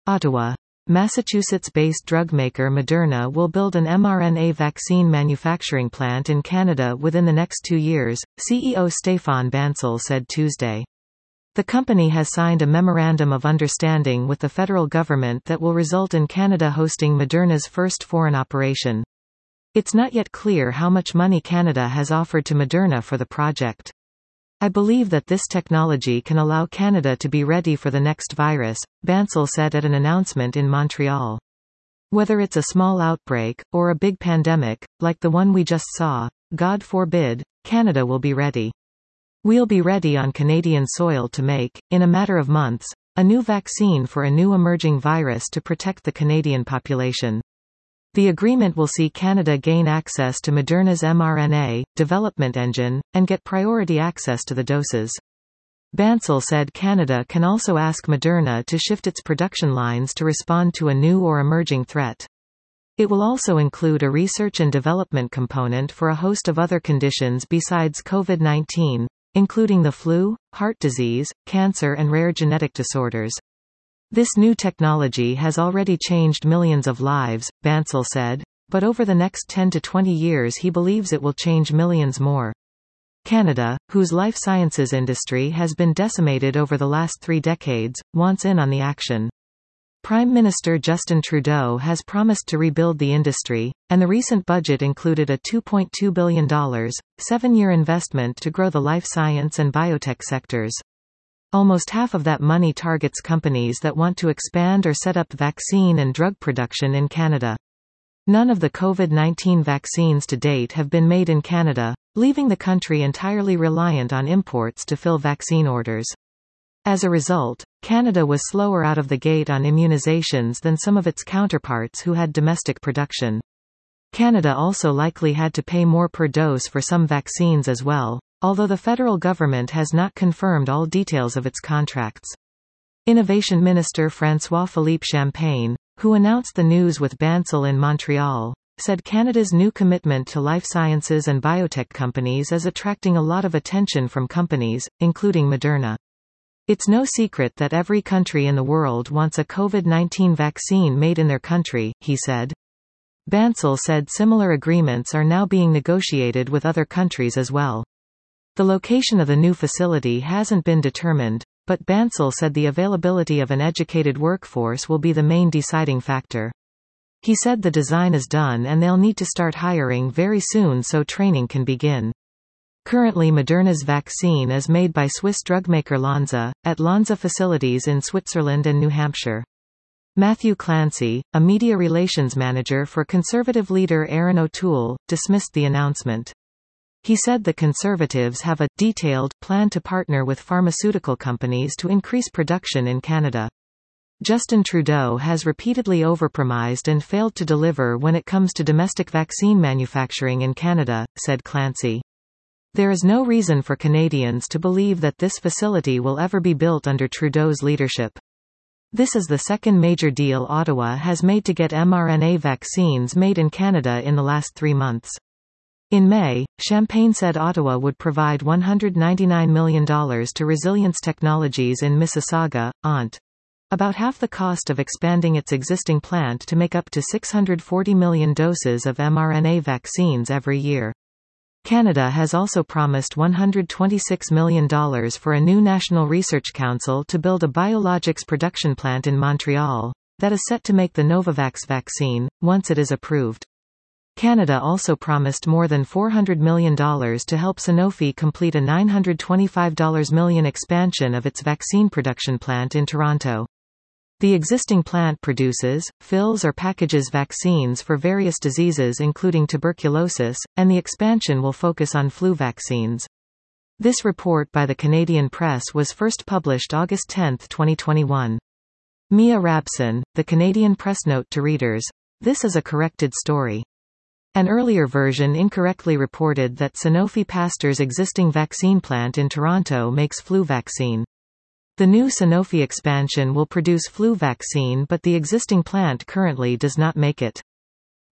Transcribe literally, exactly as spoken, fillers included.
Ottawa. Massachusetts-based drug maker Moderna will build an mRNA vaccine manufacturing plant in Canada within the next two years, C E O Stéphane Bancel said Tuesday. The company has signed a memorandum of understanding with the federal government that will result in Canada hosting Moderna's first foreign operation. It's not yet clear how much money Canada has offered to Moderna for the project. I believe that this technology can allow Canada to be ready for the next virus, Bancel said at an announcement in Montreal. Whether it's a small outbreak, or a big pandemic, like the one we just saw, God forbid, Canada will be ready. We'll be ready on Canadian soil to make, in a matter of months, a new vaccine for a new emerging virus to protect the Canadian population. The agreement will see Canada gain access to Moderna's mRNA development engine, and get priority access to the doses. Bancel said Canada can also ask Moderna to shift its production lines to respond to a new or emerging threat. It will also include a research and development component for a host of other conditions besides COVID nineteen, including the flu, heart disease, cancer and rare genetic disorders. This new technology has already changed millions of lives, Bancel said, but over the next ten to twenty years he believes it will change millions more. Canada, whose life sciences industry has been decimated over the last three decades, wants in on the action. Prime Minister Justin Trudeau has promised to rebuild the industry, and the recent budget included a two point two billion dollars, seven-year investment to grow the life science and biotech sectors. Almost half of that money targets companies that want to expand or set up vaccine and drug production in Canada. None of the COVID nineteen vaccines to date have been made in Canada, leaving the country entirely reliant on imports to fill vaccine orders. As a result, Canada was slower out of the gate on immunizations than some of its counterparts who had domestic production. Canada also likely had to pay more per dose for some vaccines as well, although the federal government has not confirmed all details of its contracts. Innovation Minister François-Philippe Champagne, who announced the news with Bancel in Montreal, said Canada's new commitment to life sciences and biotech companies is attracting a lot of attention from companies, including Moderna. It's no secret that every country in the world wants a COVID nineteen vaccine made in their country, he said. Bancel said similar agreements are now being negotiated with other countries as well. The location of the new facility hasn't been determined, but Bancel said the availability of an educated workforce will be the main deciding factor. He said the design is done and they'll need to start hiring very soon so training can begin. Currently Moderna's vaccine is made by Swiss drugmaker Lonza, at Lonza facilities in Switzerland and New Hampshire. Matthew Clancy, a media relations manager for Conservative leader Erin O'Toole, dismissed the announcement. He said the Conservatives have a detailed plan to partner with pharmaceutical companies to increase production in Canada. Justin Trudeau has repeatedly overpromised and failed to deliver when it comes to domestic vaccine manufacturing in Canada, said Clancy. There is no reason for Canadians to believe that this facility will ever be built under Trudeau's leadership. This is the second major deal Ottawa has made to get mRNA vaccines made in Canada in the last three months. In May, Champagne said Ottawa would provide one hundred ninety-nine million dollars to Resilience Technologies in Mississauga, Ont. About half the cost of expanding its existing plant to make up to six hundred forty million doses of mRNA vaccines every year. Canada has also promised one hundred twenty-six million dollars for a new National Research Council to build a biologics production plant in Montreal, that is set to make the Novavax vaccine, once it is approved. Canada also promised more than four hundred million dollars to help Sanofi complete a nine hundred twenty-five million dollars expansion of its vaccine production plant in Toronto. The existing plant produces, fills or packages vaccines for various diseases including tuberculosis, and the expansion will focus on flu vaccines. This report by the Canadian Press was first published August tenth twenty twenty-one. Mia Rabson, the Canadian Press note to readers, "This is a corrected story." An earlier version incorrectly reported that Sanofi Pasteur's existing vaccine plant in Toronto makes flu vaccine. The new Sanofi expansion will produce flu vaccine but the existing plant currently does not make it.